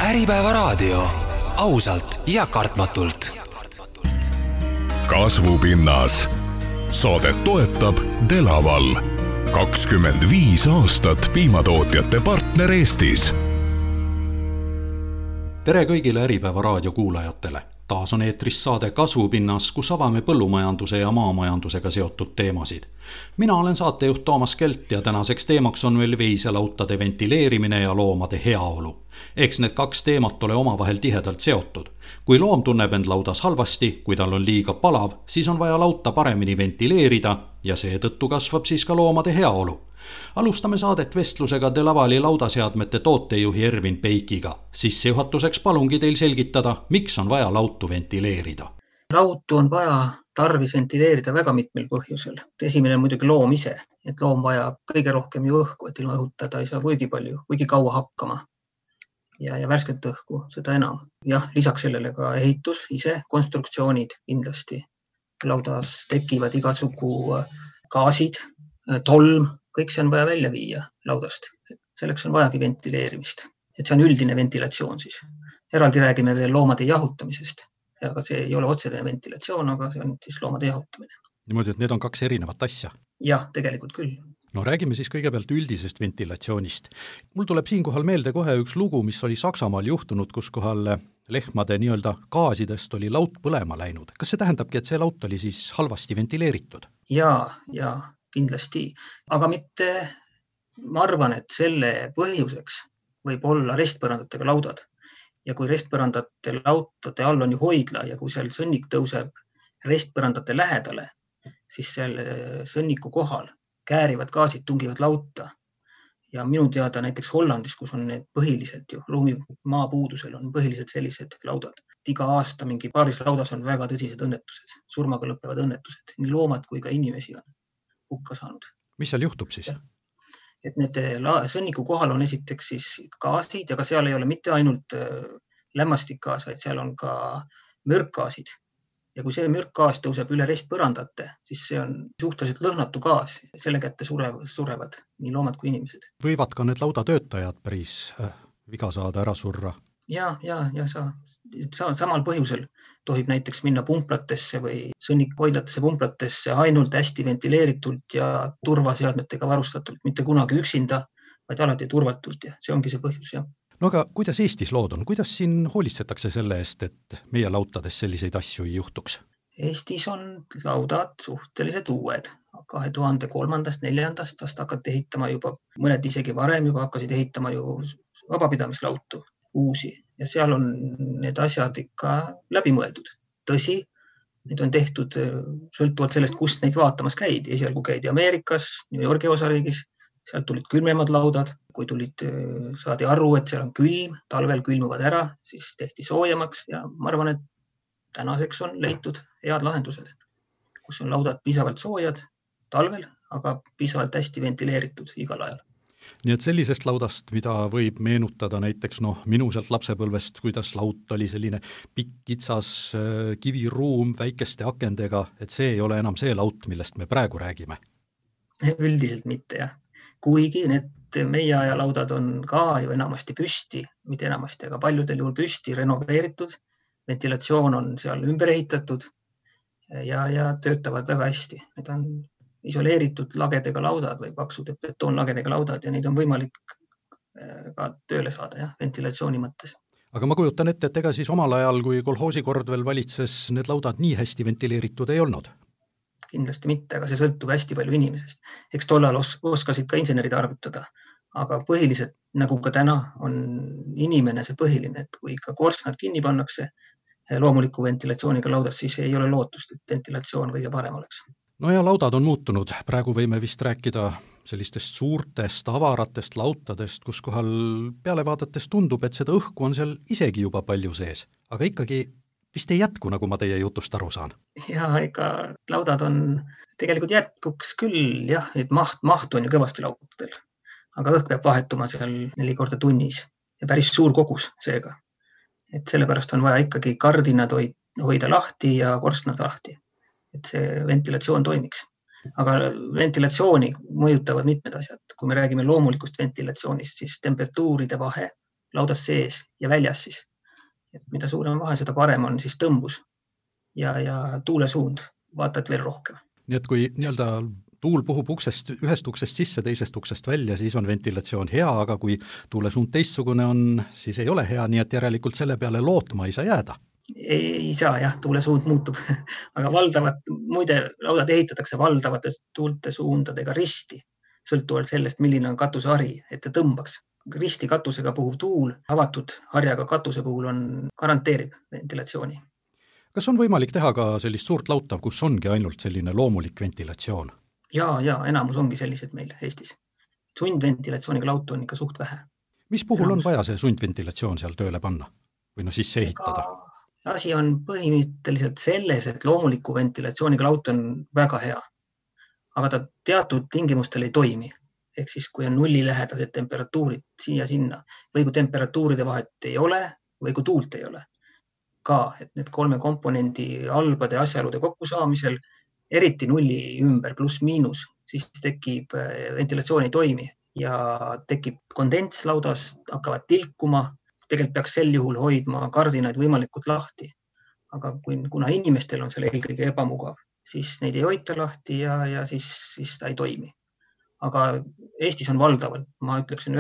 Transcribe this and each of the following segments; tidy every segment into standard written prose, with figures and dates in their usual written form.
Äripäevaraadio. Ausalt ja kartmatult. Kasvupinnas. Saadet toetab Delaval. 25 aastat piimatootjate partner Eestis. Tere kõigile Äripäevaraadio kuulajatele. Taas on eetris saade Kasvupinnas, kus avame põllumajanduse ja maamajandusega seotud teemasid. Mina olen saatejuht Toomas Kelt ja tänaseks teemaks on veel veiselautade ventileerimine ja loomade heaolu. Eks need kaks teemat ole omavahel tihedalt seotud. Kui loom tunneb end laudas halvasti, kui tal on liiga palav, siis on vaja lauta paremini ventileerida ja seetõttu kasvab siis ka loomade heaolu. Alustame saadet vestlusega Delavali laudaseadmete tootejuhi Ervin Peikiga. Sissejuhatuseks palungi teil selgitada, miks on vaja lautu ventileerida. Lautu on vaja tarvis ventileerida väga mitmel põhjusel. Esimene on muidugi loom ise, et loom vajab kõige rohkem ju õhku, et ilma õhuta ta ei saa kuigi kaua hakkama. Ja värsket õhku, seda enam. Jah, lisaks sellele ka ehitus ise, konstruktsioonid kindlasti. Laudas tekivad igasugu gaasid, tolm, kõik see on vaja välja viia laudast. Selleks on vajagi ventileerimist. Et see on üldine ventilatsioon siis. Eraldi räägime veel loomade jahutamisest. Aga see ei ole otsene ventilatsioon, aga see on siis loomade jahutamine. Niimoodi, et need on kaks erinevat asja. Jah, tegelikult küll. No räägime siis kõigepealt üldisest ventilatsioonist. Mul tuleb siinkohal meelde kohe üks lugu, mis oli Saksamaal juhtunud, kus kohal lehmade nii-öelda gaasidest oli laut põlema läinud. Kas see tähendabki, et see laut oli siis halvasti ventileeritud? Ja kindlasti. Aga mitte, ma arvan, et selle põhjuseks võib olla restpõrandatega laudad. Ja kui restpõrandate lautade all on ju hoidla ja kui seal sõnnik tõuseb restpõrandate lähedale, siis selle sõnniku kohal käärivad gaasid tungivad lauta. Ja minu teada näiteks Hollandis, kus on need põhiliselt ju maapuudusel on põhiliselt sellised laudad. Iga aasta mingi paaris laudas on väga tõsised õnnetused, surmaga lõppevad õnnetused. Nii loomad kui ka inimesi on hukka saanud. Mis seal juhtub siis? Et need sõnniku kohal on esiteks siis gaasid, aga seal ei ole mitte ainult lämmastikgaas, vaid seal on ka mürkgaasid. Ja kui see mürkgaas tõuseb üle restpõrandate, siis see on suhteliselt lõhnatu gaas. Selle kätte surevad nii loomad kui inimesed. Võivad ka need laudatöötajad päris viga saada ära surra? Ja samal põhjusel tohib näiteks minna pumplatesse või sõnnikhoidlatesse pumplatesse ainult hästi ventileeritult ja turvaseadmetega varustatult, mitte kunagi üksinda, vaid alati turvatult ja see ongi see põhjus, jah. No aga kuidas Eestis lood on? Kuidas siin hoolitsetakse selle eest, et meie lautades selliseid asju ei juhtuks? Eestis on laudad suhteliselt uued. 2003-2004 aastast hakati ehitama juba, mõned isegi varem juba hakkasid ehitama ju vabapidamislautu uusi. Ja seal on need asjad ikka läbimõeldud. Tõsi, need on tehtud sõltuvalt sellest, kust neid vaatamas käidi. Esialgu käidi Ameerikas, New Yorgi osariigis. Sealt tulid külmemad laudad, kui saadi aru, et seal on külm, talvel külmuvad ära, siis tehti soojemaks ja ma arvan, et tänaseks on leitud head lahendused, kus on laudad piisavalt soojad talvel, aga piisavalt hästi ventileeritud igal ajal. Nii et sellisest laudast, mida võib meenutada näiteks minu sealt lapsepõlvest, kuidas laut oli selline pikk kitsas kiviruum väikeste akendega, et see ei ole enam see laut, millest me praegu räägime? Üldiselt mitte, jah. Kuigi need meie aja laudad on ka ju enamasti püsti, mitte enamasti, aga paljudel juhul püsti renoveeritud, ventilatsioon on seal ümber ehitatud ja töötavad väga hästi. Need on isoleeritud lagedega laudad või paksude betoonlagedega laudad ja neid on võimalik ka tööle saada, jah, ventilatsiooni mõttes. Aga ma kujutan ette, et ega siis omal ajal, kui kolhoosikord veel valitses, need laudad nii hästi ventileeritud ei olnud? Kindlasti mitte, aga see sõltub hästi palju inimesest. Eks tollal oskasid ka insenerid arvutada, aga põhiliselt, nagu ka täna, on inimene see põhiline, et kui ikka korstnad kinni pannakse loomuliku ventilatsiooniga laudas, siis ei ole lootust, et ventilatsioon kõige parem oleks. No ja laudad on muutunud. Praegu võime vist rääkida sellistest suurtest, avaratest lautadest, kus kohal peale vaadates tundub, et seda õhku on seal isegi juba palju sees, aga ikkagi vist ei jätku, nagu ma teie jutust aru saan. Ja ega laudad on tegelikult jätkuks küll, jah, et maht on ju kõvasti lautadel, aga õhk peab vahetuma seal 4 korda tunnis ja päris suur kogus seega. Et sellepärast on vaja ikkagi kardinad hoida lahti ja korstnad lahti, et see ventilatsioon toimiks. Aga ventilatsiooni mõjutavad mitmed asjad. Kui me räägime loomulikust ventilatsioonist, siis temperatuuride vahe laudas sees ja väljas siis. Et mida suurem vahe, seda parem on siis tõmbus ja tuulesuund, vaatad veel rohkem. Nii et kui nii-öelda tuul puhub ühest uksest sisse, teisest uksest välja, siis on ventilatsioon hea, aga kui tuulesuund teistsugune on, siis ei ole hea, nii et järelikult selle peale lootma ei saa jääda. Ei saa jah, tuulesuund muutub, aga muide laudad ehitatakse valdavate tuultesuundadega risti, sõltuvalt sellest, milline on katusehari, et ta tõmbaks. Risti katusega puhuv tuul, avatud harjaga katuse puhul garanteerib ventilatsiooni. Kas on võimalik teha ka sellist suurt lauta, kus ongi ainult selline loomulik ventilatsioon? Ja enamus ongi sellised meil Eestis. Sundventilatsiooniga lautu on ikka suht vähe. Mis puhul on vaja see sundventilatsioon seal tööle panna? Või sisse ehitada? Asi on põhimõtteliselt selles, et loomuliku ventilatsiooniga laut on väga hea, aga ta teatud tingimustel ei toimi. Ehk siis, kui on nullilähedased temperatuurid siia-sinna või kui temperatuuride vahet ei ole või kui tuult ei ole. Ka, et need 3 komponendi halbade asjaolude kokkusaamisel, eriti nulli ümber pluss miinus, siis tekib ventilatsioon ei toimi ja tekib kondents laudas, hakkavad tilkuma. Tegelikult peaks sel juhul hoidma kardinaid võimalikult lahti. Aga kuna inimestel on selle eelkõige ebamugav, siis neid ei hoita lahti ja siis ta ei toimi. Aga Eestis on valdavalt, ma ütleksin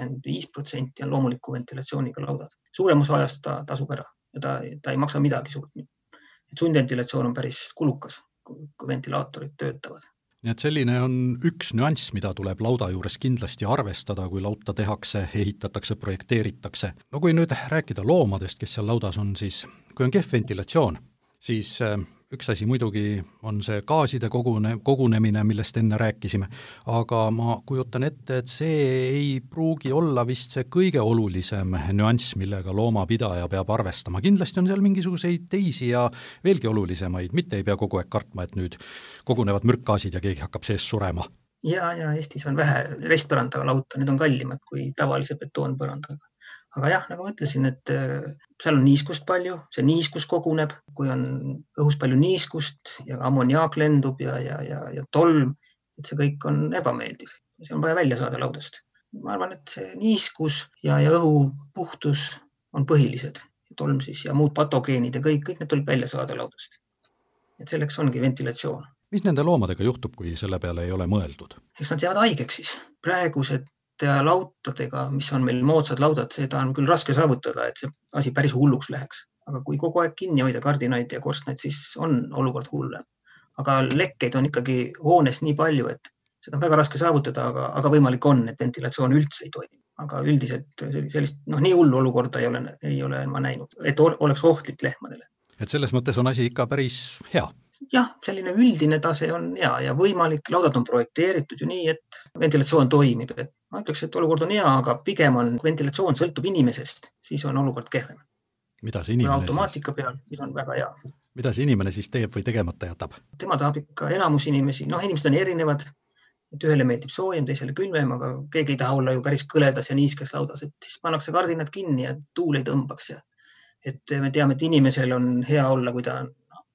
95% on loomuliku ventilatsiooniga laudad. Suurem osa ajast ta tasub ära ja ta ei maksa midagi suurt. Et sundventilatsioon on päris kulukas, kui ventilaatorid töötavad. Nii et selline on üks nüanss, mida tuleb lauda juures kindlasti arvestada, kui lauta tehakse, ehitatakse, projekteeritakse. No kui nüüd rääkida loomadest, kes seal laudas on, siis kui on kehv ventilatsioon, siis üks asi muidugi on see gaaside kogunemine, millest enne rääkisime, aga ma kujutan ette, et see ei pruugi olla vist see kõige olulisem nüanss, millega loomapidaja peab arvestama. Kindlasti on seal mingisuguseid teisi ja veelgi olulisemaid, mitte ei pea kogu aeg kartma, et nüüd kogunevad mürkgaasid ja keegi hakkab sees surema. Ja Eestis on vähe restpõrandaga lauta, need on kallimad kui tavalise betoonpõrandaga. Aga jah, nagu ma ütlesin, et seal on niiskust palju, see niiskus koguneb, kui on õhus palju niiskust ja ammoniaak lendub ja tolm, et see kõik on ebameeldiv. See on vaja välja saada laudast. Ma arvan, et see niiskus ja õhu puhtus on põhilised. Tolm siis ja muud patogeenid ja kõik need tuleb välja saada laudast. Et selleks ongi ventilatsioon. Mis nende loomadega juhtub, kui selle peale ei ole mõeldud? Eks nad jäävad haigeks siis. Praegused lautadega, mis on meil moodsad laudad, seda on küll raske saavutada, et see asi päris hulluks läheks. Aga kui kogu aeg kinni hoida kardinaid ja korstnaid, siis on olukord hullem. Aga lekkeid on ikkagi hoones nii palju, et seda on väga raske saavutada, aga võimalik on, et ventilatsioon üldse ei toimi. Aga üldiselt sellist, nii hullu olukorda ei ole ma näinud, et oleks ohtlik lehmadele. Et selles mõttes on asi ikka päris hea. Jah, selline üldine tase on hea ja võimalik, laudad on projekteeritud ju nii, et ventilatsioon toimib. Ma ütleks, et olukord on hea, aga pigem on, kui ventilatsioon sõltub inimesest, siis on olukord kehvem. Mida see inimene automaatika peal, siis on väga hea. Mida see inimene siis teeb või tegemata jätab? Tema tahab ikka enamus inimesi, inimesed on erinevad, et ühele meeldib soojem, teisele külmem, aga keegi ei taha olla ju päris kõledas ja niiskes laudas, et siis pannakse kardinad kinni ja tuul ei tõmbaks. Et me teame, et inimesel on hea olla, kui ta on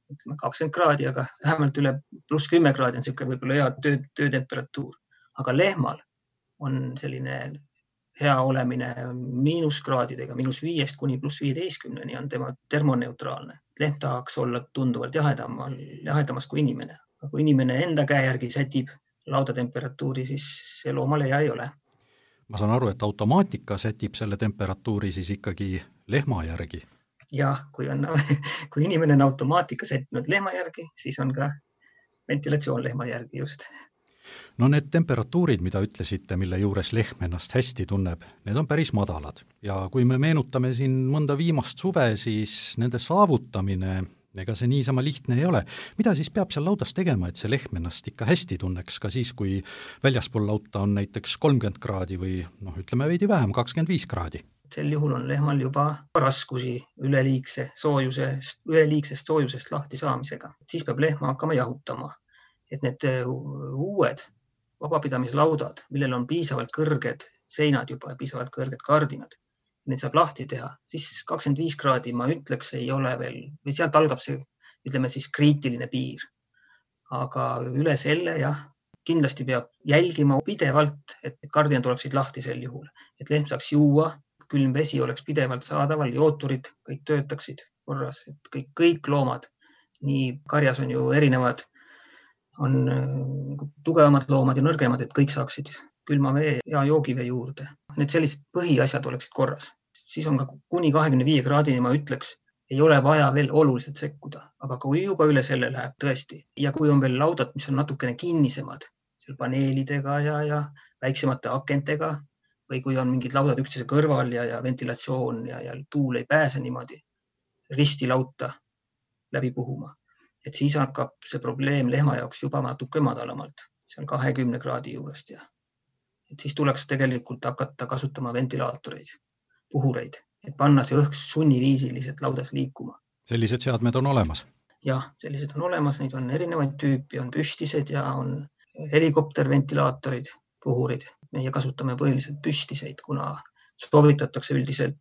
20 kraadi, aga vähemalt üle pluss 10 kraadi on selline võib-olla hea töötemperatuur. Aga lehmal on selline hea olemine miinuskraadidega, -5 kuni +15, nii on tema termoneutraalne. Lehm tahaks olla tunduvalt jahedamas kui inimene. Aga kui inimene enda käe järgi sätib laudatemperatuuri, siis see loomale hea ei ole. Ma saan aru, et automaatika sätib selle temperatuuri siis ikkagi lehma järgi. Jah, kui inimene on automaatika sättinud lehma järgi, siis on ka ventilatsioon lehma järgi just. No need temperatuurid, mida ütlesite, mille juures lehm ennast hästi tunneb, need on päris madalad. Ja kui me meenutame siin mõnda viimast suve, siis nende saavutamine, ega see niisama lihtne ei ole. Mida siis peab seal laudas tegema, et see lehm ennast ikka hästi tunneks, ka siis, kui väljaspool lauta on näiteks 30 kraadi või ütleme veidi vähem, 25 kraadi? Sel juhul on lehmal juba raskusi üleliigsest soojusest lahti saamisega. Siis peab lehma hakkama jahutama. Et need uued vabapidamislaudad, millel on piisavalt kõrged seinad juba, piisavalt kõrged kardinad, need saab lahti teha, siis 25 kraadi ma ütleks ei ole veel, või sealt algab see, ütleme siis kriitiline piir. Aga üle selle, kindlasti peab jälgima pidevalt, et kardinad oleksid lahti sel juhul, et lehm saaks juua, külm vesi oleks pidevalt saadaval, jooturid kõik töötaksid korras, et kõik loomad, nii karjas on ju erinevad, on tugevamad loomad ja nõrgemad, et kõik saaksid külma vee ja joogivee juurde. Need sellised põhiasjad oleksid korras. Siis on ka kuni 25 kraadini, ma ütleks, ei ole vaja veel oluliselt sekkuda, aga kui juba üle selle läheb tõesti ja kui on veel laudad, mis on natukene kinnisemad, seal paneelidega ja väiksemate akentega või kui on mingid laudad üksteise kõrval ja ventilatsioon ja tuul ei pääse niimoodi risti lauta läbi puhuma, et siis hakkab see probleem lehma jaoks juba natuke madalamalt, seal 20 kraadi juurest et siis tuleks tegelikult hakata kasutama ventilaatoreid, puhureid, et panna see õhk sunniviisiliselt laudas liikuma. Sellised seadmed on olemas? Jah, sellised on olemas, neid on erinevaid tüüpi, on püstised ja on helikopterventilaatorid, puhurid. Meie kasutame põhiliselt püstiseid, kuna soovitatakse üldiselt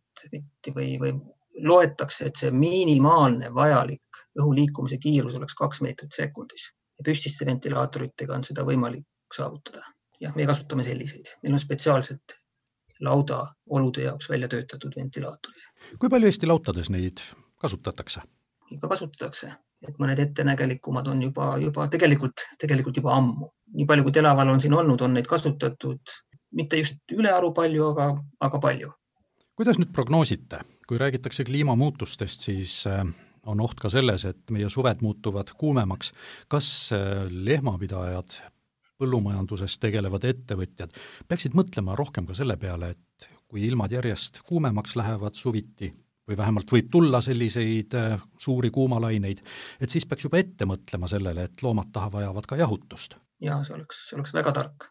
või loetakse, et see minimaalne vajalik õhu liikumise kiirus oleks 2 meetrit sekundis. Ja püstiste ventilaatoritega on seda võimalik saavutada. Ja me kasutame selliseid. Meil on spetsiaalselt lauda olude jaoks välja töötatud ventilaatorid. Kui palju Eesti lautades neid kasutatakse? Ikka kasutatakse, et mõned ettenägelikumad on juba tegelikult juba ammu. Nii palju kui Delaval on siin olnud, on neid kasutatud mitte just ülearu palju, aga palju. Kuidas nüüd prognoosite? Kui räägitakse kliimamuutustest, siis on oht ka selles, et meie suved muutuvad kuumemaks. Kas lehmapidajad, põllumajanduses tegelevad ettevõtjad peaksid mõtlema rohkem ka selle peale, et kui ilmad järjest kuumemaks lähevad suviti või vähemalt võib tulla selliseid suuri kuumalaineid, et siis peaks juba ette mõtlema sellele, et loomad vajavad ka jahutust? Ja see oleks väga tark.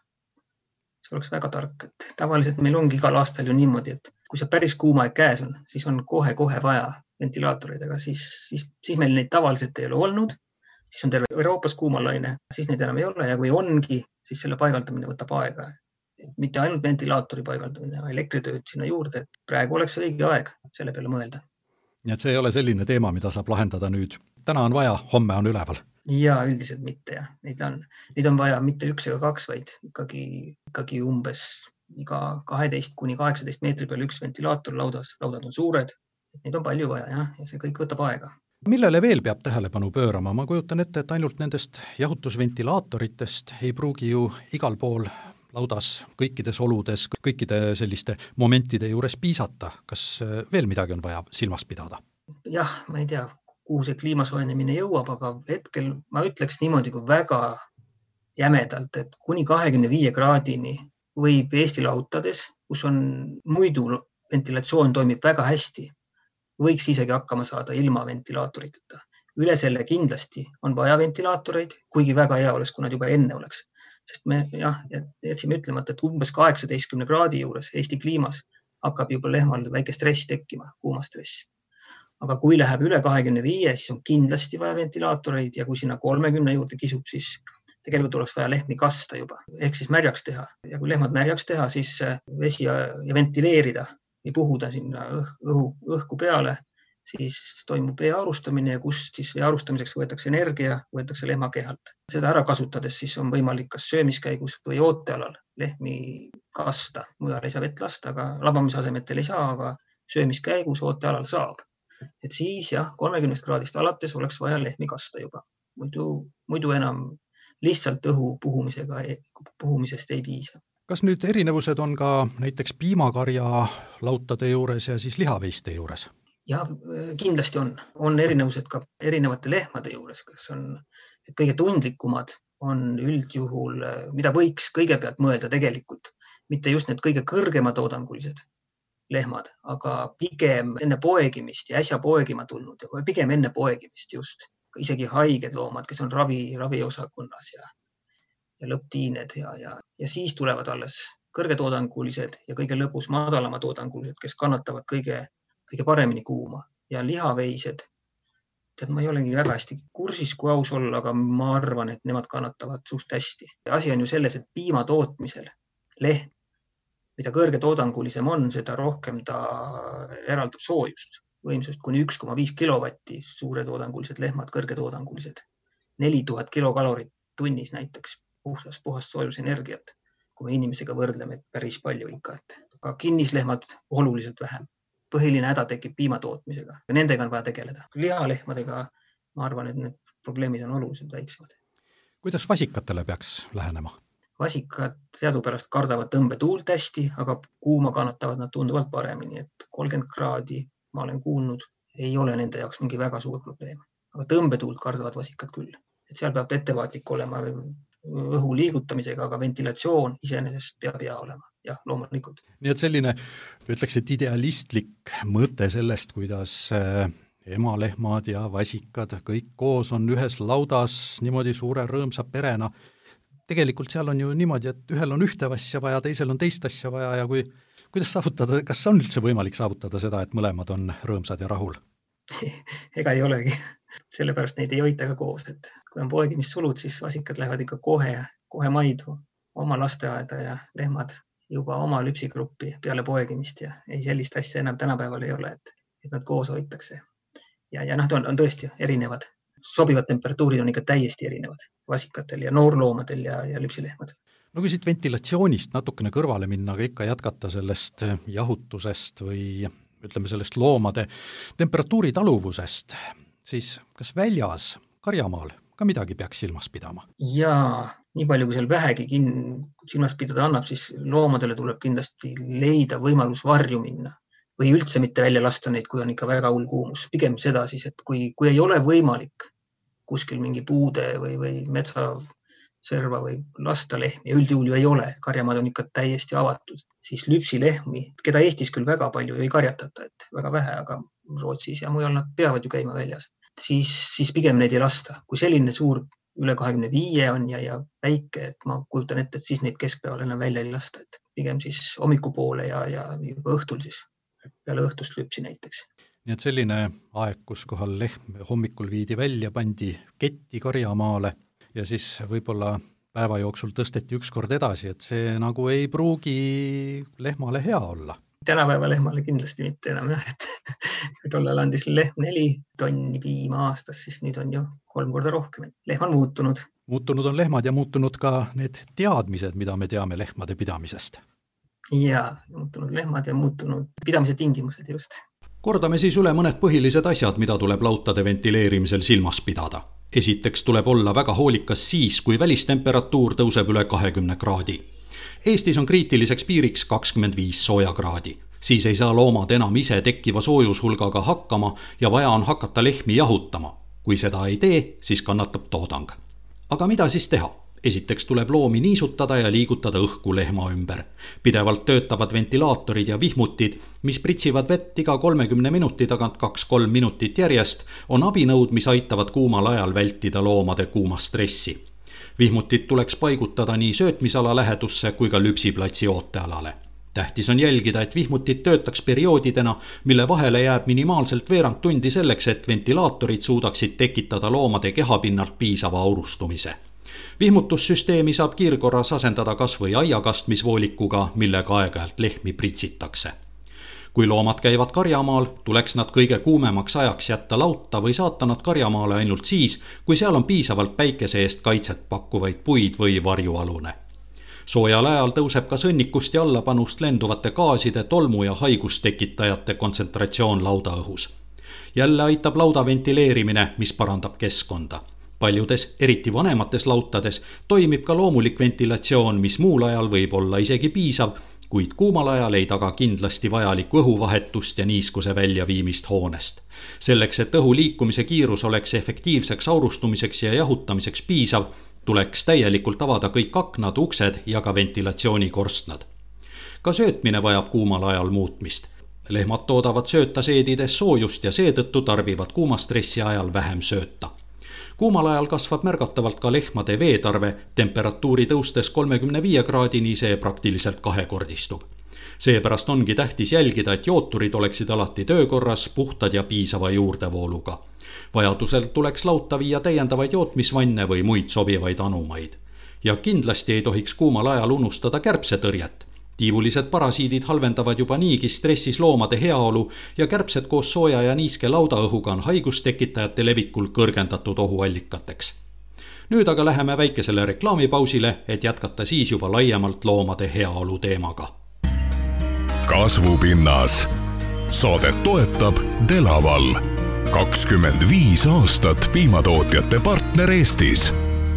See oleks väga tark, et tavaliselt meil ongi igal aastal ju niimoodi, et kui see päris kuuma käes on, siis on kohe vaja ventilaatoreid, aga siis meil neid tavaliselt ei ole olnud. Siis on terve Euroopas kuumalaine, siis neid enam ei ole ja kui ongi, siis selle paigaldamine võtab aega. Mitte ainult ventilaatori paigaldamine, elektritööd sinna juurde, et praegu oleks õige aeg selle peale mõelda. Nii et see ei ole selline teema, mida saab lahendada nüüd. Täna on vaja, homme on üleval. Ja üldiselt mitte, jah. Neid on vaja mitte 1 ega 2, vaid ikkagi umbes iga 12 kuni 18 meetri peal üks ventilaator laudas. Laudad on suured, neid on palju vaja ja see kõik võtab aega. Millele veel peab tähelepanu pöörama? Ma kujutan ette, et ainult nendest jahutusventilaatoritest ei pruugi ju igal pool laudas, kõikides oludes, kõikide selliste momentide juures piisata. Kas veel midagi on vaja silmas pidada? Jah, ma ei tea, kuhu see kliimasoojenemine jõuab, aga hetkel ma ütleks niimoodi kui väga jämedalt, et kuni 25 kraadini võib Eesti lautades, kus on muidu ventilatsioon toimib väga hästi, võiks isegi hakkama saada ilma ventilaatoriteta. Üle selle kindlasti on vaja ventilaatoreid, kuigi väga hea oleks, kui nad juba enne oleks. Sest me jätsime ütlemata, et umbes 18 kraadi juures Eesti kliimas hakkab juba lehmal väike stress tekkima, kuumastress. Aga kui läheb üle 25, siis on kindlasti vaja ventilaatoreid ja kui sinna 30 juurde kisub, siis tegelikult oleks vaja lehmi kasta juba, ehk siis märjaks teha. Ja kui lehmad märjaks teha, siis vesi ja ventileerida või puhuda sinna õhku peale, siis toimub vee arustamine ja kust siis vee arustamiseks võetakse energia, võetakse lehmakehalt. Seda ära kasutades siis on võimalik kas söömiskäigus või ootealal lehmi kasta. Mujal ei saa vett lasta, aga labamisasemetel ei saa, aga söömiskäigus ootealal saab. Et siis 30 kraadist alates oleks vaja lehmi kasta juba. Muidu enam lihtsalt õhu puhumisest ei piisa. Kas nüüd erinevused on ka näiteks piimakarja lautade juures ja siis lihaveiste juures? Ja kindlasti on erinevused ka erinevate lehmade juures, kes on kõige tundlikumad on üldjuhul, mida võiks kõigepealt mõelda tegelikult, mitte just need kõige kõrgema toodangulised lehmad, aga pigem enne poegimist ja äsja poegima tulnud, pigem enne poegimist just, isegi haiged loomad, kes on raviosakonnas ja lõpptiined ja siis tulevad alles kõrgetoodangulised ja kõige lõpus madalama toodangulised, kes kannatavad kõige paremini kuuma ja lihaveised. Ma ei olegi väga hästi kursis, kui aus olla, aga ma arvan, et nemad kannatavad suht hästi. Asi on ju selles, et piima tootmisel lehm, mida kõrgetoodangulisem on, seda rohkem ta eraldab soojust, võimsust kuni 1,5 kilovatti, suure toodangulised lehmad, kõrgetoodangulised, 4000 kilokalorit tunnis näiteks. Puhast soojusenergiat, kui me inimesega võrdleme, et päris palju ikka. aga kinnislehmad oluliselt vähem. Põhiline häda tekib piimatootmisega ja nendega on vaja tegeleda. Lihalehmadega ma arvan, et need probleemid on oluliselt väiksemad. Kuidas vasikatele peaks lähenema? Vasikad teadupärast kardavad tõmbetuult hästi, aga kuuma kannatavad nad tunduvalt paremini, et 30 kraadi, ma olen kuulnud, ei ole nende jaoks mingi väga suur probleem. Aga tõmbetuult kardavad vasikad küll. Et seal peab ettevaatlik olema õhu liigutamisega, aga ventilatsioon iseenesest peab hea olema. Jah, loomulikult. Nii et selline, ütleks, et idealistlik mõte sellest, kuidas emalehmad ja vasikad kõik koos on ühes laudas niimoodi suure rõõmsa perena. Tegelikult seal on ju niimoodi, et ühel on ühte asja vaja, teisel on teist asja vaja ja kuidas saavutada, kas on üldse võimalik saavutada seda, et mõlemad on rõõmsad ja rahul? Ega ei olegi. Sellepärast neid ei hoita ka koos, et kui on poegimissulud, siis vasikad lähevad ikka kohe maidu oma lasteaeda ja lehmad juba oma lüpsigruppi peale poegimist ja ei sellist asja enam tänapäeval ei ole, et nad koos hoitakse. Ja nad on tõesti erinevad. Sobivad temperatuurid on ikka täiesti erinevad vasikatel ja noorloomadel ja lüpsilehmadel. No kui siit ventilatsioonist natukene kõrvale minna, aga ikka jätkata sellest jahutusest või ütleme sellest loomade temperatuuri taluvusest, siis kas väljas, karjamaal ka midagi peaks silmas pidama? Jaa, nii palju kui seal vähegi silmas pidada annab, siis loomadele tuleb kindlasti leida võimalus varju minna või üldse mitte välja lasta neid, kui on ikka väga hull kuumus. Pigem seda siis, et kui ei ole võimalik kuskil mingi puude või metsaserva või lasta lehmi, ja üldjuhul ju ei ole, karjamaad on ikka täiesti avatud, siis lüpsilehmi, keda Eestis küll väga palju ei karjatata, et väga vähe, aga Rootsis ja mujal nad peavad ju käima väljas, siis pigem neid ei lasta. Kui selline suur üle 25 on ja väike, et ma kujutan ette, et siis neid keskpäeval enam välja ei lasta, et pigem siis hommikupoole ja juba õhtul siis, peale õhtust lüpsi näiteks. Nii et selline aeg, kus kohal lehm hommikul viidi välja, pandi ketti karjamaale ja siis võib-olla päeva jooksul tõsteti üks kord edasi, et see nagu ei pruugi lehmale hea olla. Tänapäeva lehmale kindlasti mitte enam, et kui tollal andis lehm 4 tonni piima aastas, siis nüüd on ju 3 korda rohkem. Lehm on muutunud. Muutunud on lehmad ja muutunud ka need teadmised, mida me teame lehmade pidamisest. Ja muutunud lehmad ja muutunud pidamise tingimused just. Kordame siis üle mõned põhilised asjad, mida tuleb lautade ventileerimisel silmas pidada. Esiteks tuleb olla väga hoolikas siis, kui välistemperatuur tõuseb üle 20 kraadi. Eestis on kriitiliseks piiriks 25 soojakraadi. Siis ei saa loomad enam ise tekkiva soojushulgaga hakkama ja vaja on hakata lehmi jahutama. Kui seda ei tee, siis kannatab toodang. Aga mida siis teha? Esiteks tuleb loomi niisutada ja liigutada õhku lehma ümber. Pidevalt töötavad ventilaatorid ja vihmutid, mis pritsivad vett iga 30 minuti tagant 2-3 minutit järjest, on abinõud, mis aitavad kuumal ajal vältida loomade kuuma stressi. Vihmutid tuleks paigutada nii söötmisala lähedusse kui ka lüpsiplatsi ootealale. Tähtis on jälgida, et vihmutid töötaks perioodidena, mille vahele jääb minimaalselt veerand tundi selleks, et ventilaatorid suudaksid tekitada loomade kehapinnalt piisava aurustumise. Vihmutussüsteemi saab kiirkorras asendada kas või aiakastmisvoolikuga, millega aeg-ajalt lehmi pritsitakse. Kui loomad käivad karjamaal, tuleks nad kõige kuumemaks ajaks jätta lauta või saata nad karjamaale ainult siis, kui seal on piisavalt päikese eest kaitset pakkuvaid puid või varjualune. Soojal ajal tõuseb ka sõnnikust ja allapanust lenduvate gaaside, tolmu ja haigustekitajate kontsentratsioon laudaõhus. Jälle aitab lauda ventileerimine, mis parandab keskkonda. Paljudes, eriti vanemates lautades, toimib ka loomulik ventilatsioon, mis muul ajal võib olla isegi piisav, kuid kuumal ajal ei taga kindlasti vajalikku õhuvahetust ja niiskuse väljaviimist hoonest. Selleks, et õhu liikumise kiirus oleks efektiivseks aurustumiseks ja jahutamiseks piisav, tuleks täielikult avada kõik aknad, uksed ja ka ventilatsioonikorstnad. Ka söötmine vajab kuumal ajal muutmist. Lehmad toodavad sööta seedides soojust ja seetõttu tarbivad kuumastressi ajal vähem sööta. Kuumal ajal kasvab märgatavalt ka lehmade veetarve, temperatuuri tõustes 35 kraadini see praktiliselt kahekordistub. Seepärast ongi tähtis jälgida, et jooturid oleksid alati töökorras, puhtad ja piisava juurdevooluga. Vajadusel tuleks lauta viia täiendavaid jootmisvanne või muid sobivaid anumaid. Ja kindlasti ei tohiks kuumal ajal unustada kärbsetõrjet. Tiivulised parasiidid halvendavad juba niigi stressis loomade heaolu ja kärbsed koos sooja ja niiske laudaõhuga on haigustekitajate levikul kõrgendatud ohuallikateks. Nüüd aga läheme väikesele reklaamipausile, et jätkata siis juba laiemalt loomade heaolu teemaga. kasvupinnas. Saadet toetab Delaval. 25 aastat piimatootjate partner Eestis.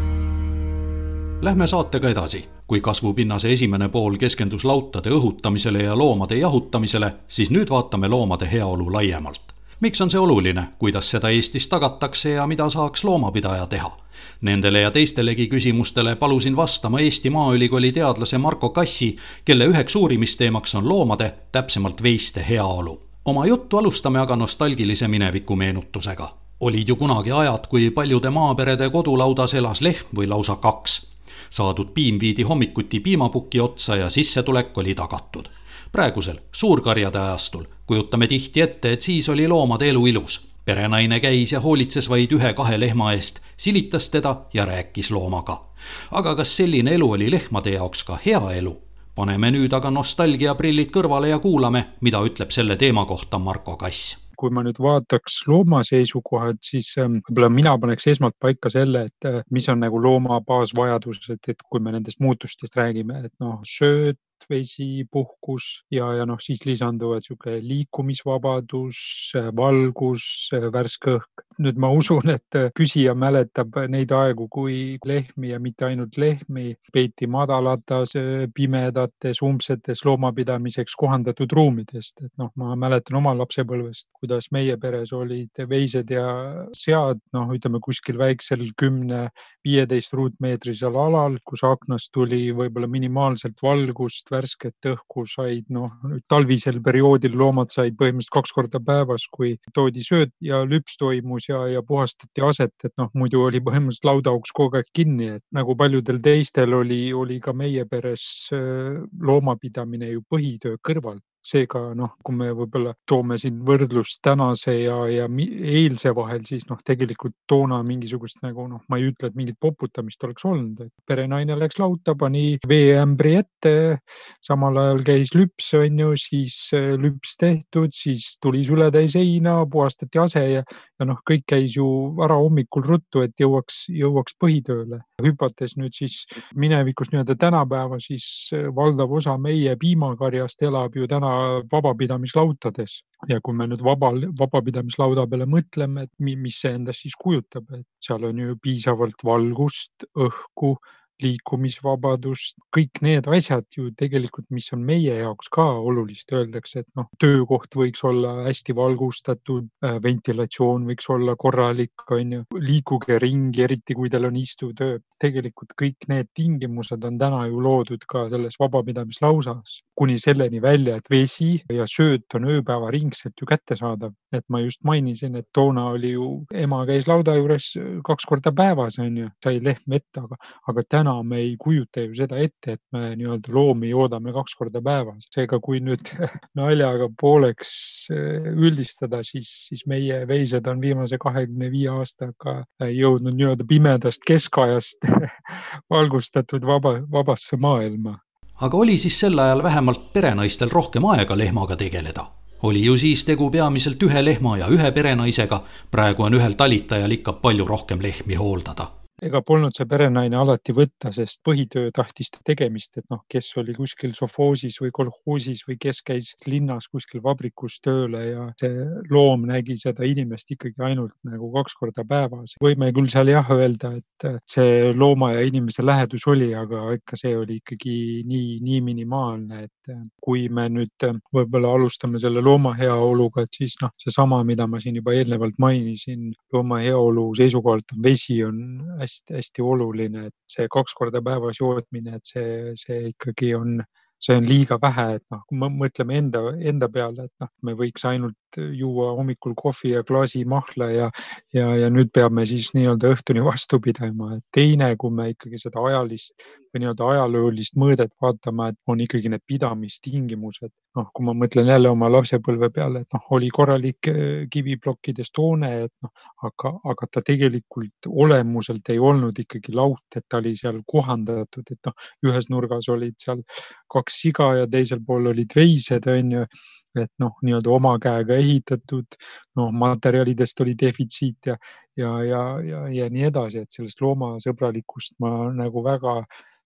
Lähme saatega edasi. Kui kasvupinnase esimene pool keskendus lautade õhutamisele ja loomade jahutamisele, siis nüüd vaatame loomade heaolu laiemalt. Miks on see oluline, kuidas seda Eestis tagatakse ja mida saaks loomapidaja teha? Nendele ja teistelegi küsimustele palusin vastama Eesti Maaülikooli teadlase Marko Kassi, kelle üheks uurimisteemaks on loomade, täpsemalt veiste heaolu. Oma juttu alustame aga nostalgilise mineviku meenutusega. Olid ju kunagi ajad, kui paljude maaperede kodulaudas elas lehm või lausa 2. Saadud piim viidi hommikuti piimapukki otsa ja sissetulek oli tagatud. Praegusel suurkarjade ajastul kujutame tihti ette, et siis oli loomade elu ilus. Perenaine käis ja hoolitses vaid 1-2 lehma eest, silitas teda ja rääkis loomaga. Aga kas selline elu oli lehmade jaoks ka hea elu? Paneme nüüd aga nostalgiaprillid kõrvale ja kuulame, mida ütleb selle teema kohta Marko Kass. Kui ma nüüd vaataks looma seisukohad, siis võib-olla mina paneks esmalt paika selle, et mis on nagu looma baasvajadused, et kui me nendest muutustest räägime, et sööt, vesi, puhkus ja siis lisanduvad liikumisvabadus, valgus, värske õhk. Nüüd ma usun, et küsija mäletab neid aegu, kui lehmi ja mitte ainult lehmi peeti madalatas, pimedates, umbsetes loomapidamiseks kohandatud ruumidest. Et ma mäletan oma lapsepõlvest, kuidas meie peres olid veised ja sead, ütleme kuskil väiksel 10-15 ruutmeetrisel alal, kus aknast tuli võib-olla minimaalselt valgust, värsket õhku said, talvisel perioodil loomad said põhimõtteliselt 2 korda päevas, kui toodi sööt ja lüps toimus ja puhastati aset, et muidu oli põhimõtteliselt laudauks kogu aeg kinni, et nagu paljudel teistel oli ka meie peres loomapidamine ju põhitöö kõrval. Seega, kui me võib-olla toome siin võrdlust tänase ja eilse vahel, siis tegelikult toona mingisugust ma ei ütle, et mingit poputamist oleks olnud. Perenaine läks lauta, pani veeämbri ette, samal ajal käis lüps, siis lüps tehtud, siis tuli sületäis heina, puhastati ase ja kõik käis ju ära hommikul ruttu, et jõuaks põhitööle. Hüpates nüüd siis minevikus tänapäeva, siis valdav osa meie piimakarjast elab ju täna vabapidamislautades. Ja kui me nüüd vabapidamislauda peale mõtleme, et mis see endast siis kujutab, et seal on ju piisavalt valgust, õhku, liikumisvabadust, kõik need asjad ju tegelikult, mis on meie jaoks ka olulist, öeldakse, et töökoht võiks olla hästi valgustatud, ventilatsioon võiks olla korralik, liikuge ringi, eriti kui teil on istutöö. Tegelikult kõik need tingimused on täna ju loodud ka selles vabapidamislausas, kuni selleni välja, et vesi ja sööt on ööpäeva ringselt ju kättesaadav. Et ma just mainisin, et toona oli ju, ema käis lauda juures 2 korda päevas, sai lehm ette, aga täna me ei kujuta ju seda ette, et me loomi joodame 2 korda päevas. Seega, kui nüüd naljaga pooleks üldistada, siis meie veised on viimase 25 aastaga jõudnud pimedast keskajast valgustatud vabasse maailma. Aga oli siis sel ajal vähemalt perenaistel rohkem aega lehmaga tegeleda? Oli ju siis tegu peamiselt 1 lehma ja 1 perenaisega, praegu on ühel talitajal ikka palju rohkem lehmi hooldada. Ega polnud see perenaine alati võtta, sest põhitöö tahtis tegemist, et kes oli kuskil sofoosis või kolhoosis või kes käis linnas kuskil vabrikus tööle ja see loom nägi seda inimest ikkagi ainult 2 korda päevas. Võime küll seal öelda, et see looma ja inimese lähedus oli, aga ikka see oli ikkagi nii minimaalne, et kui me nüüd võib-olla alustame selle looma heaoluga, et siis seesama, mida ma siin juba eelnevalt mainisin, looma heaolu seisukohalt vesi on hästi oluline, et see 2 korda päevas jootmine, et see ikkagi on liiga vähe, et kui me mõtleme enda peale, et me võiks ainult juua hommikul kohvi ja klaasi mahla ja nüüd peame siis õhtuni vastu pidama. Teine, kui me ikkagi seda ajalist või ajaloolist mõõdet vaatame, et on ikkagi need pidamistingimused. Kui ma mõtlen jälle oma lapsepõlve peale, et oli korralik kiviplokkides hoone, aga ta tegelikult olemuselt ei olnud ikkagi laut, et ta oli seal kohandatud, et ühes nurgas olid seal 2 siga ja teisel pool olid veised, et oma käega ehitatud, materjalidest oli defitsiit ja nii edasi, et sellest loomasõbralikust ma väga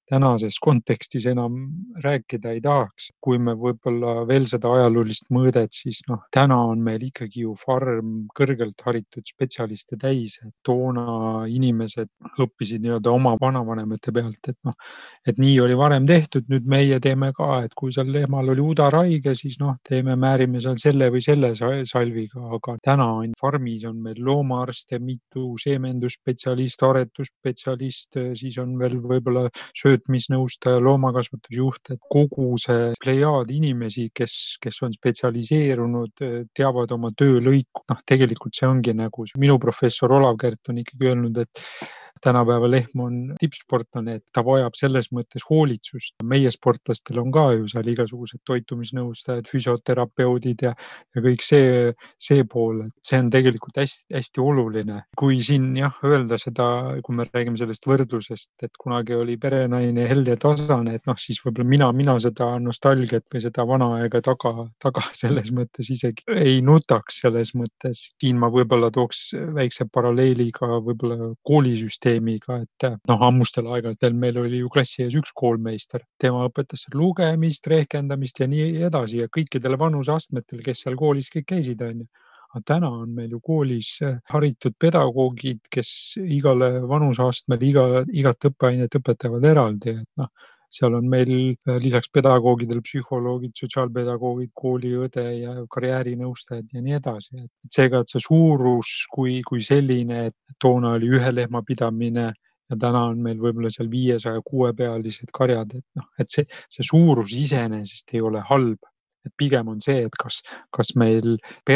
tänases kontekstis enam rääkida ei tahaks. Kui me võib-olla veel seda ajaloolist mõõdet, siis täna on meil ikkagi ju farm kõrgelt haritud spetsialiste täis. Toona inimesed õppisid nii-öelda oma vanavanemate pealt, et nii oli varem tehtud, nüüd meie teeme ka, et kui seal lehmal oli udaraige, siis määrime seal selle või selle salviga, aga täna on farmis on meil loomaarste, mitu seemendusspetsialist, aretusspetsialist, siis on veel võib-olla söötmisnõustaja, loomakasvatusjuht, et kogu see plejaad inimesi, kes on spetsialiseerunud, teavad oma töölõiku. Tegelikult see ongi nagu minu professor Olav Kärt on ikkagi öelnud, et tänapäeva lehm on tippsportlane, et ta vajab selles mõttes hoolitsust. Meie sportlastel on ka ju seal igasugused toitumisnõustajad, füsioterapeudid ja kõik see pool, et see on tegelikult hästi oluline. Kui siin öelda seda, kui me räägime sellest võrdlusest, et kunagi oli perenaine Helje Tasane, et siis võib-olla mina seda nostalgiat või seda vana aega taga selles mõttes isegi ei nutaks selles mõttes. Siin ma võib-olla tooks väikse paralleeli ka võib-olla koolisüsteemiga, et ammustel aegadel meil oli ju klassi ees üks koolmeister. Tema õpetas lugemist, rehkendamist ja nii edasi ja kõikidele vanuseastmetel, kes seal koolis kõik käisid, on ju. Aga täna on meil ju koolis haritud pedagoogid, kes igale vanuseastmel igat õppeainet õpetavad eraldi. Seal on meil lisaks pedagoogidel psühholoogid, sotsiaalpedagoogid, kooliõde ja karjäärinõustajad ja nii edasi. Seega, et see suurus kui selline, et toona oli ühe lehma pidamine ja täna on meil võib-olla seal 506 pealised karjad, et see suurus iseenesest ei ole halb. Et pigem on see, et kas meil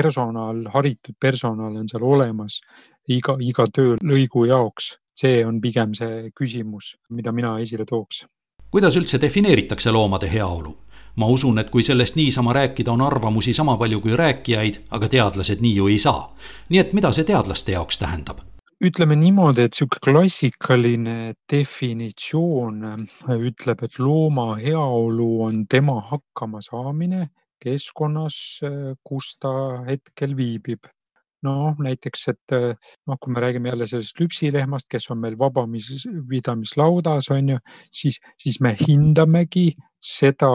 haritud personal on seal olemas iga töölõigu jaoks. See on pigem see küsimus, mida mina esile tooks. Kuidas üldse defineeritakse loomade heaolu? Ma usun, et kui sellest niisama rääkida, on arvamusi sama palju kui rääkijaid, aga teadlased nii ju ei saa. Nii et mida see teadlaste jaoks tähendab? Ütleme niimoodi, et selline klassikaline definitsioon ütleb, et looma heaolu on tema hakkama saamine keskkonnas, kus ta hetkel viibib. Näiteks, et kui me räägime jälle sellest lüpsilehmast, kes on meil vabapidamislaudas, on ju, siis me hindamegi seda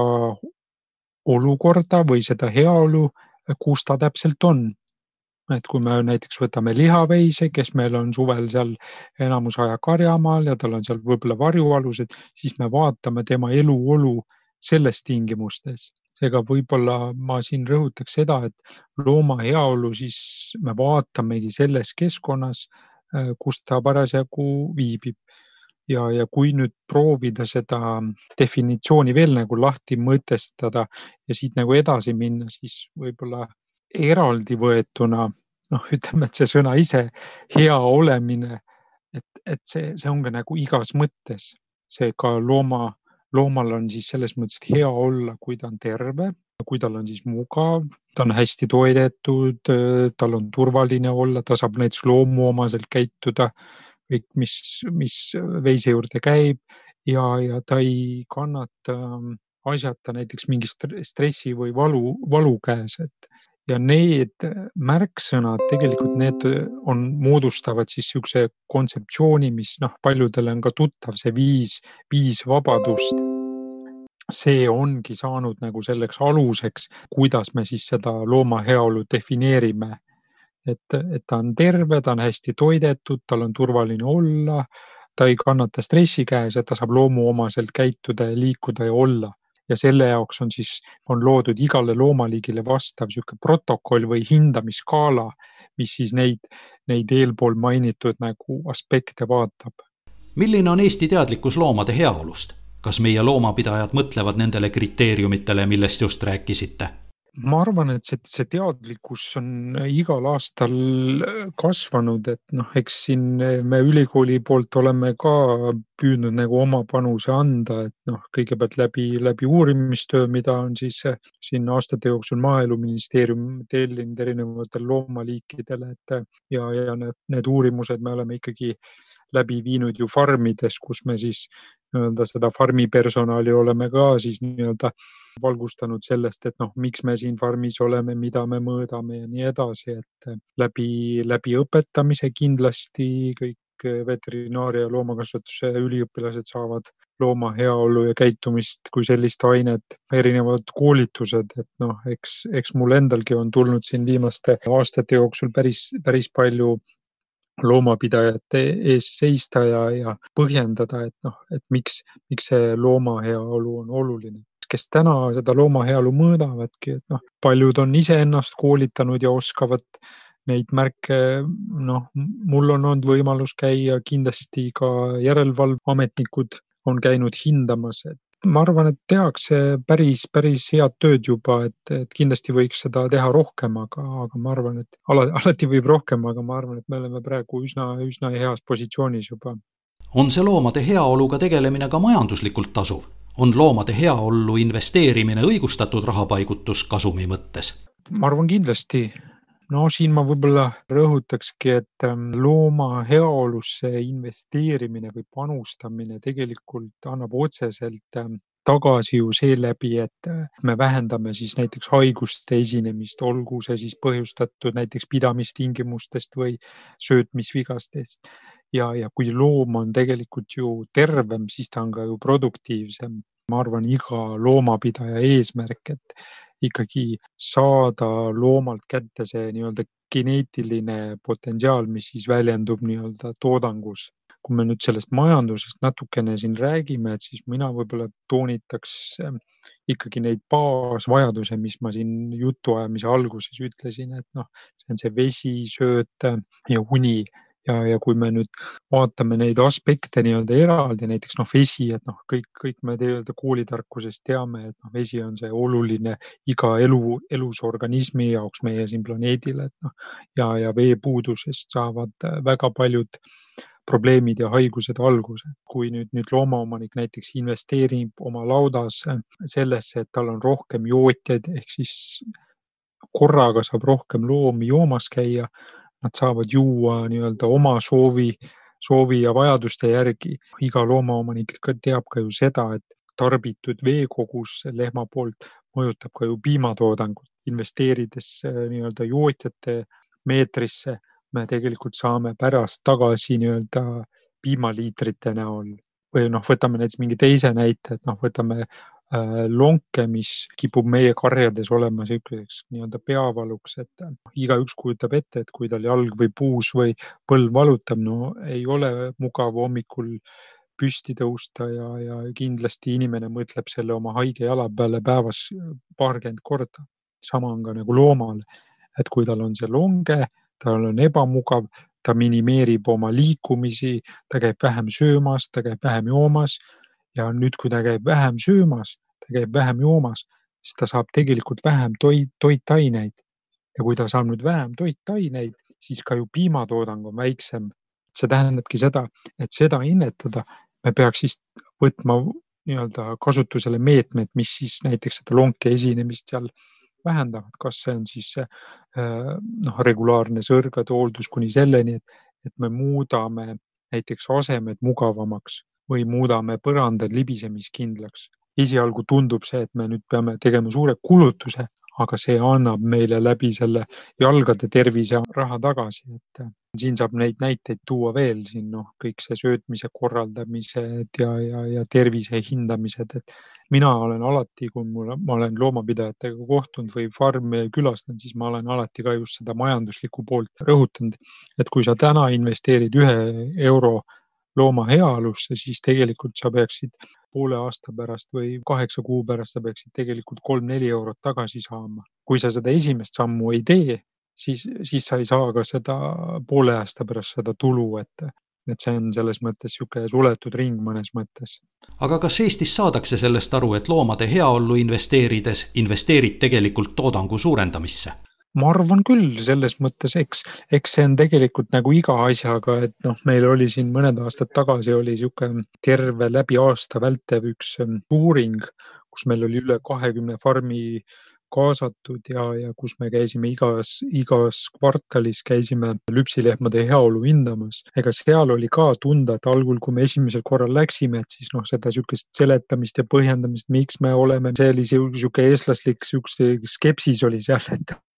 olukorda või seda heaolu, kus ta täpselt on. Et kui me näiteks võtame lihaveise, kes meil on suvel seal enamus aja karjamaal ja tal on seal võib-olla varjualused, siis me vaatame tema eluolu selles tingimustes. Seega võib-olla ma siin rõhutaks seda, et looma heaolu siis me vaatamegi selles keskkonnas, kus ta parasjagu viibib. Ja kui nüüd proovida seda definitsiooni veel nagu lahti mõtestada ja siit nagu edasi minna, siis võib-olla eraldi võetuna, ütleme, et see sõna ise, hea olemine, et see on ka nagu igas mõttes. See ka loomal on siis selles mõttes hea olla, kui ta on terve, kui tal on siis mugav, ta on hästi toidetud, tal on turvaline olla, ta saab näiteks loomuomaselt käituda, kõik, mis veise juurde käib ja ta ei kannata asjata näiteks mingi stressi või valu käes. Ja need märksõnad tegelikult need moodustavad siis niisuguse kontseptsiooni, mis paljudele on ka tuttav, see 5 vabadust. See ongi saanud nagu selleks aluseks, kuidas me siis seda looma heaolu defineerime. Et ta on terve, ta on hästi toidetud, tal on turvaline olla, ta ei kannata stressi käes ja ta saab loomuomaselt käituda ja liikuda ja olla. Ja selle jaoks on loodud igale loomaliigile vastav protokoll või hindamiskaala, mis siis neid eelpool mainitud nagu aspekte vaatab. Milline on Eesti teadlikkus loomade heaolust? Kas meie loomapidajad mõtlevad nendele kriteeriumitele, millest just rääkisite? Ma arvan, et see teadlikkus on igal aastal kasvanud, et eks siin me ülikooli poolt oleme ka püüdnud nagu oma panuse anda, et kõigepealt läbi uurimistöö, mida on siis siin aastate jooksul Maaeluministeerium tellinud erinevatel loomaliikidele, ja need uurimused me oleme ikkagi läbi viinud ju farmides, kus me siis seda farmi personali oleme ka siis valgustanud sellest, et miks me siin farmis oleme, mida me mõõdame ja nii edasi, et läbi õpetamise kindlasti kõik veterinaaria ja loomakasvatuse üliõpilased saavad looma heaolu ja käitumist kui sellist ainet, erinevad koolitused, et noh, eks mul endalgi on tulnud siin viimaste aastate jooksul päris palju loomapidajate ees seista ja põhjendada, et miks see looma heaolu on oluline. Kes täna seda looma heaolu mõõdavadki, et paljud on iseennast koolitanud ja oskavad neid märke, mul on olnud võimalus käia, kindlasti ka järelevalveametnikud on käinud hindamas. Ma arvan, et tehakse päris head tööd juba, et kindlasti võiks seda teha rohkem, aga ma arvan, et alati võib rohkem, aga ma arvan, et me oleme praegu üsna heas positsioonis juba. On see loomade heaoluga tegelemine ka majanduslikult tasuv? On loomade heaollu investeerimine õigustatud rahapaigutus kasumi mõttes? Ma arvan kindlasti. Siin ma võib-olla rõhutakski, et looma heaolusse investeerimine või panustamine tegelikult annab otseselt tagasi ju seeläbi, et me vähendame siis näiteks haiguste esinemist, olgu see siis põhjustatud näiteks pidamistingimustest või söötmisvigastest. Ja kui loom on tegelikult ju tervem, siis ta on ka ju produktiivsem. Ma arvan, iga loomapidaja eesmärk, et ikkagi saada loomalt kätte see nii-öelda geneetiline potentsiaal, mis siis väljendub nii-öelda toodangus. Kui me nüüd sellest majandusest natukene siin räägime, et siis mina võib-olla toonitaks ikkagi neid baasvajaduse, mis ma siin jutuajamise alguses ütlesin, et see on see vesi, sööt ja uni. Ja kui me nüüd vaatame neid aspekte nii-öelda eraldi, näiteks vesi, et kõik me koolitarkusest teame, et vesi on see oluline iga elus organismi jaoks meie siin planeedil, ja veepuudusest saavad väga paljud probleemid ja haigused alguse. Kui nüüd loomaomanik näiteks investeerib oma laudas sellesse, et tal on rohkem jootjaid, ehk siis korraga saab rohkem loomi joomas käia, nad saavad juua nii-öelda oma soovi ja vajaduste järgi. Iga loomaomanik teab ka ju seda, et tarbitud veekogus lehma poolt mõjutab ka ju piimatoodangut. Investeerides nii-öelda jootjate meetrisse, me tegelikult saame pärast tagasi nii-öelda piimaliitrite näol. Või võtame näiteks mingi teise näite, et võtame lonke, mis kipub meie karjades olema selliseks nii-öelda peavaluks, et igaüks kujutab ette, et kui tal jalg või puus või põlv valutab, ei ole mugav hommikul püsti tõusta ja kindlasti inimene mõtleb selle oma haige jala peale päevas 20 korda. Sama on ka nagu loomal, et kui tal on see longe, tal on ebamugav, ta minimeerib oma liikumisi, ta käib vähem söömas, ta käib vähem joomas. Ja nüüd, kui ta käib vähem söömas, ta käib vähem joomas, siis ta saab tegelikult vähem toitaineid. Ja kui ta saab nüüd vähem toitaineid, siis ka ju piimatoodang on väiksem. See tähendabki seda, et seda ennetada, me peaks siis võtma nii-öelda kasutusele meetmed, mis siis näiteks seda lonke esinemist seal vähendavad. Kas see on siis regulaarne sõrgade hooldus kuni selleni, et me muudame näiteks asemed mugavamaks või muudame põrandad libisemiskindlaks. Esialgu tundub see, et me nüüd peame tegema suure kulutuse, aga see annab meile läbi selle jalgade tervise raha tagasi. Et siin saab neid näiteid tuua veel, siin kõik see söötmise korraldamised ja tervise hindamised. Et mina olen alati, kui ma olen loomapidajatega kohtunud või farmi külastanud, siis ma olen alati ka just seda majanduslikku poolt rõhutanud. Et kui sa täna investeerid 1 euro looma heaolusse, siis tegelikult sa peaksid poole aasta pärast või 8 kuu pärast sa peaksid tegelikult 3-4 eurot tagasi saama. Kui sa seda esimest sammu ei tee, siis sa ei saa ka seda poole aasta pärast seda tulu, et see on selles mõttes siuke suletud ring mõnes mõttes. Aga kas Eestis saadakse sellest aru, et loomade heaollu investeerides investeerid tegelikult toodangu suurendamisse? Ma arvan küll, selles mõttes, eks see on tegelikult nagu iga asjaga, et meil oli siin mõned aastad tagasi oli siuke terve läbi aasta vältev üks uuring, kus meil oli üle 20 farmi kaasatud ja kus me käisime igas kvartalis käisime lüpsilehmade heaolu hindamas. Ega seal oli ka tunda, et algul, kui me esimesel korral läksime, et siis seda siukest seletamist ja põhjendamist, miks me oleme, see oli siuke eestlaslik skepsis oli seal, et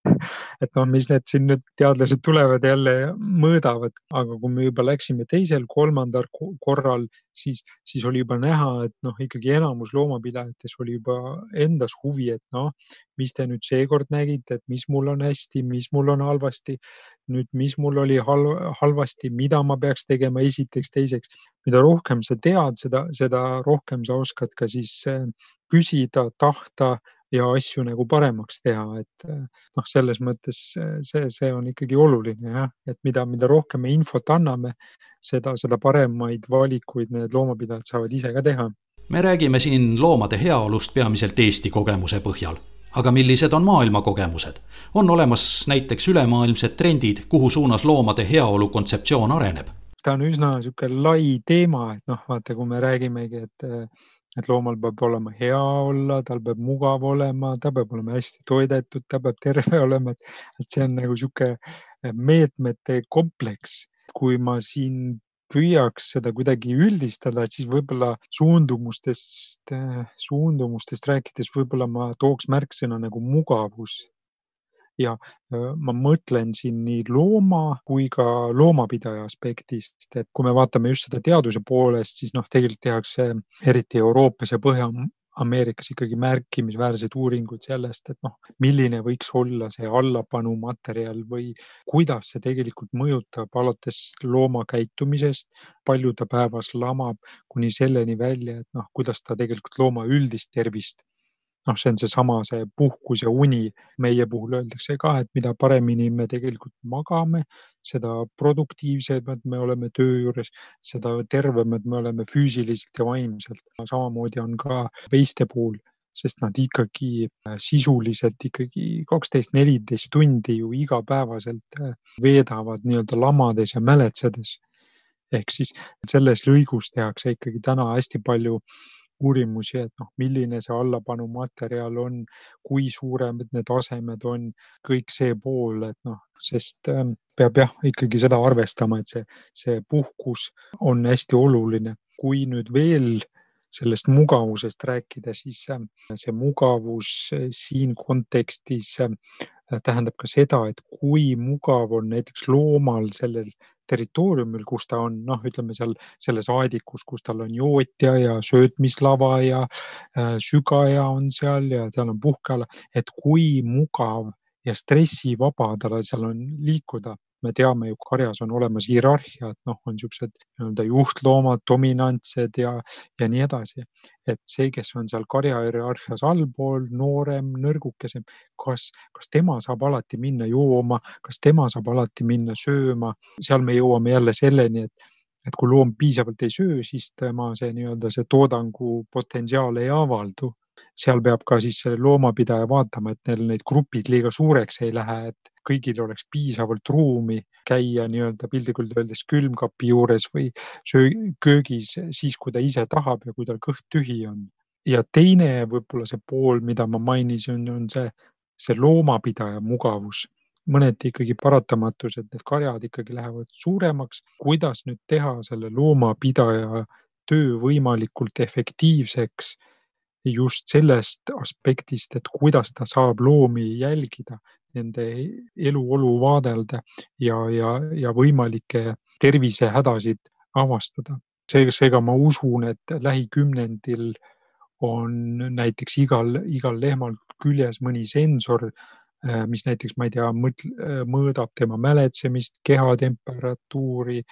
et noh, mis need siin nüüd teadlased tulevad jälle ja mõõdavad, aga kui me juba läksime teisel, kolmandal korral, siis oli juba näha, et noh, ikkagi enamus loomapidajates oli juba endas huvi, et noh, mis te nüüd seekord nägite, et mis mul on hästi, mis mul on halvasti, nüüd mis mul oli halvasti, mida ma peaks tegema esiteks, teiseks. Mida rohkem sa tead, seda rohkem sa oskad ka siis küsida, tahta ja asju nagu paremaks teha, et noh, selles mõttes see on ikkagi oluline, jah, et mida rohkem me infot anname, seda paremaid valikuid need loomapidajad saavad ise ka teha. Me räägime siin loomade heaolust peamiselt Eesti kogemuse põhjal. Aga millised on maailma kogemused? On olemas näiteks ülemaailmsed trendid, kuhu suunas loomade heaolu kontseptsioon areneb? Ta on üsna siuke lai teema, et noh, vaata, kui me räägimegi, et loomal peab olema hea olla, tal peab mugav olema, ta peab olema hästi toidetud, ta peab terve olema, et see on nagu siuke meetmete kompleks. Kui ma siin püüaks seda kuidagi üldistada, siis võib-olla suundumustest rääkides võib-olla ma tooks märksõna nagu mugavus. Ja ma mõtlen siin nii looma kui ka loomapidaja aspektist, et kui me vaatame just seda teaduse poolest, siis noh, tegelikult tehakse eriti Euroopas ja Põhja-Ameerikas ikkagi märkimisväärseid uuringuid sellest, et noh, milline võiks olla see allapanumaterjal või kuidas see tegelikult mõjutab alates looma käitumisest, palju ta päevas lamab, kuni selleni välja, et noh, kuidas ta tegelikult looma üldist tervist. Noh, see on see puhkus ja uni. Meie puhul öeldakse ka, et mida paremini me tegelikult magame, seda produktiivsemad me oleme töö juures, seda tervemad me oleme füüsiliselt ja vaimselt. Samamoodi on ka veiste puhul, sest nad ikkagi sisuliselt 12-14 tundi ju igapäevaselt veedavad nii-öelda lamades ja mäletsedes. Ehk siis selles lõigus tehakse ikkagi täna hästi palju uurimusi, et noh, milline see allapanumaterjal on, kui suuremad need asemed on, kõik see pool, et noh, sest peab ikkagi seda arvestama, et see puhkus on hästi oluline. Kui nüüd veel sellest mugavusest rääkida, siis see mugavus siin kontekstis tähendab ka seda, et kui mugav on näiteks loomal sellel territooriumil, kus ta on, noh, ütleme selles aedikus, kus tal on jootja ja söötmislava ja sügaja on seal ja seal on puhkeala, et kui mugav ja stressivaba tal seal on liikuda. Me teame ju, karjas on olemas hierarhia, et noh, on siuksed juhtloomad, dominantsed ja nii edasi. Et see, kes on seal karja hierarhias allpool, noorem, nõrgukesem, kas tema saab alati minna jooma, kas tema saab alati minna sööma. Seal me jõuame jälle selleni, et kui loom piisavalt ei söö, siis tema see toodangu potentsiaal ei avaldu. Seal peab ka siis selle loomapidaja vaatama, et neil neid grupid liiga suureks ei lähe, et kõigil oleks piisavalt ruumi käia nii-öelda piltlikult öeldes külmkapi juures või köögis siis, kui ta ise tahab ja kui tal kõht tühi on. Ja teine võib-olla see pool, mida ma mainisin, on see loomapidaja mugavus. Mõneti ikkagi paratamatus, et need karjad ikkagi lähevad suuremaks. Kuidas nüüd teha selle loomapidaja töö võimalikult efektiivseks just sellest aspektist, et kuidas ta saab loomi jälgida, nende eluolu vaadelda ja võimalikke tervisehädasid avastada. Seega ma usun, et lähikümnendil on näiteks igal lehmal küljes mõni sensor, mis näiteks, ma ei tea, mõõdab tema mäletsemist, kehatemperatuuri,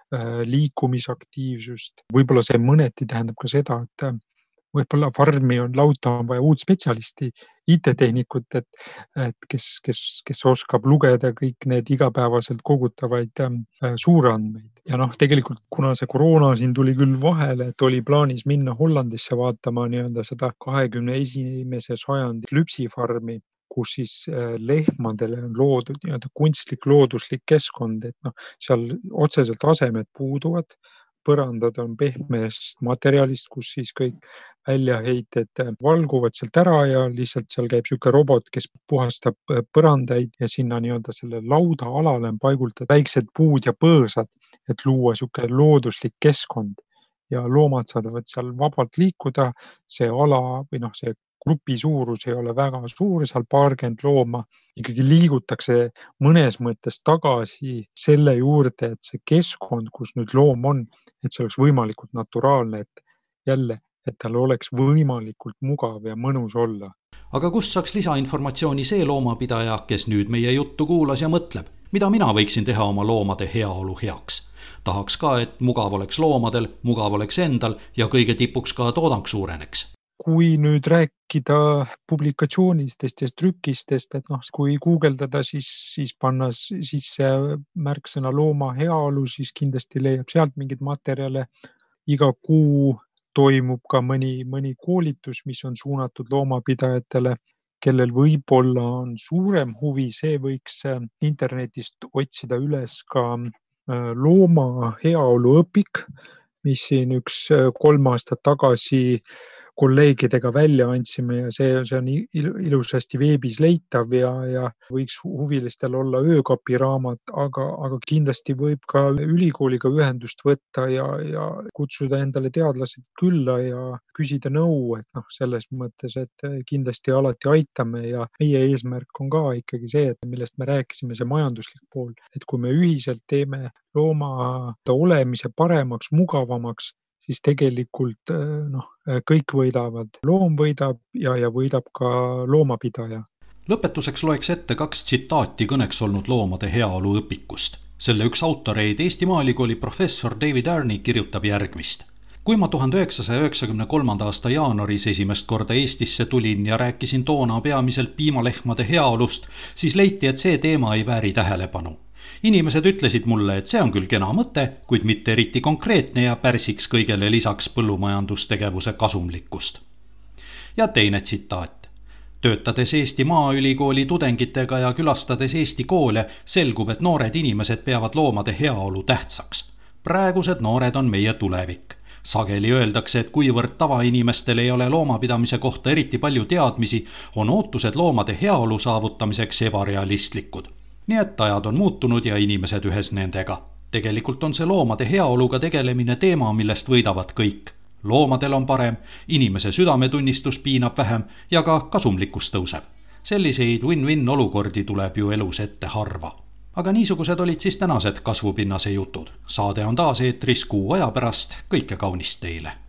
liikumisaktiivsust. Võib-olla see mõneti tähendab ka seda, et võib-olla farmi lauta on vaja uut spetsialisti, IT-tehnikut, et kes oskab lugeda kõik need igapäevaselt kogutavaid suurandmeid. Ja noh, tegelikult kuna see koroona siin tuli küll vahele, et oli plaanis minna Hollandisse vaatama nii-öelda seda 21. sajandi lüpsifarmi, kus siis lehmadele on loodud nii-öelda kunstlik looduslik keskkond, et noh, seal otseselt asemed puuduvad, põrandad on pehmest materjalist, kus siis kõik väljaheited valguvad sealt ära ja lihtsalt seal käib siuke robot, kes puhastab põrandaid ja sinna nii-öelda selle lauda alale on paiguldatud väiksed puud ja põõsad, et luua siuke looduslik keskkond ja loomad saavad seal vabalt liikuda. See ala või noh, see grupi suurus ei ole väga suur, seal paarkümmend looma, ikkagi liigutakse mõnes mõttes tagasi selle juurde, et see keskkond, kus nüüd loom on, et see oleks võimalikult naturaalne, et jälle, et tal oleks võimalikult mugav ja mõnus olla. Aga kust saaks lisainformatsiooni see loomapidaja, kes nüüd meie juttu kuulas ja mõtleb, mida mina võiksin teha oma loomade heaolu heaks? Tahaks ka, et mugav oleks loomadel, mugav oleks endal ja kõige tipuks ka toodang suureneks. Kui nüüd rääkida publikatsioonistest ja trükistest, et kui guugeldada, siis panna sisse märksõna looma heaolu, siis kindlasti leiab sealt mingid materjale. Iga kuu toimub ka mõni koolitus, mis on suunatud loomapidajatele, kellel võib-olla on suurem huvi, see võiks internetist otsida üles ka looma heaolu õpik, mis siin 3 aastat tagasi kolleegidega välja andsime ja see on ilusasti veebis leitav ja võiks huvilistel olla öökapiraamat, aga kindlasti võib ka ülikooliga ühendust võtta ja kutsuda endale teadlased külla ja küsida nõu, et selles mõttes, et kindlasti alati aitame ja meie eesmärk on ka ikkagi see, et millest me rääkisime, see majanduslik pool, et kui me ühiselt teeme loomade olemise paremaks, mugavamaks, siis tegelikult kõik võidavad. Loom võidab ja võidab ka loomapidaja. Lõpetuseks loeks ette 2 tsitaati kõneks olnud loomade heaolu õpikust. Selle üks autoreid Eesti Maaülikooli professor David Arney kirjutab järgmist. Kui ma 1993. aasta jaanuaris esimest korda Eestisse tulin ja rääkisin toona peamiselt piimalehmade heaolust, siis leiti, et see teema ei vääri tähelepanu. Inimesed ütlesid mulle, et see on küll kena mõte, kuid mitte eriti konkreetne ja pärsiks kõigele lisaks põllumajandustegevuse kasumlikkust. Ja teine tsitaat. Töötades Eesti Maaülikooli tudengitega ja külastades Eesti koole, selgub, et noored inimesed peavad loomade heaolu tähtsaks. Praegused noored on meie tulevik. Sageli öeldakse, et kuivõrd tavainimestel ei ole loomapidamise kohta eriti palju teadmisi, on ootused loomade heaolu saavutamiseks ebarealistlikud. Nii et ajad on muutunud ja inimesed ühes nendega. Tegelikult on see loomade heaoluga tegelemine teema, millest võidavad kõik. Loomadel on parem, inimese südametunnistus piinab vähem ja ka kasumlikkus tõuseb. Selliseid win-win olukordi tuleb ju elus ette harva. Aga niisugused olid siis tänased kasvupinnase jutud. Saade on taas eetris 6 aja pärast. Kõike kaunist teile!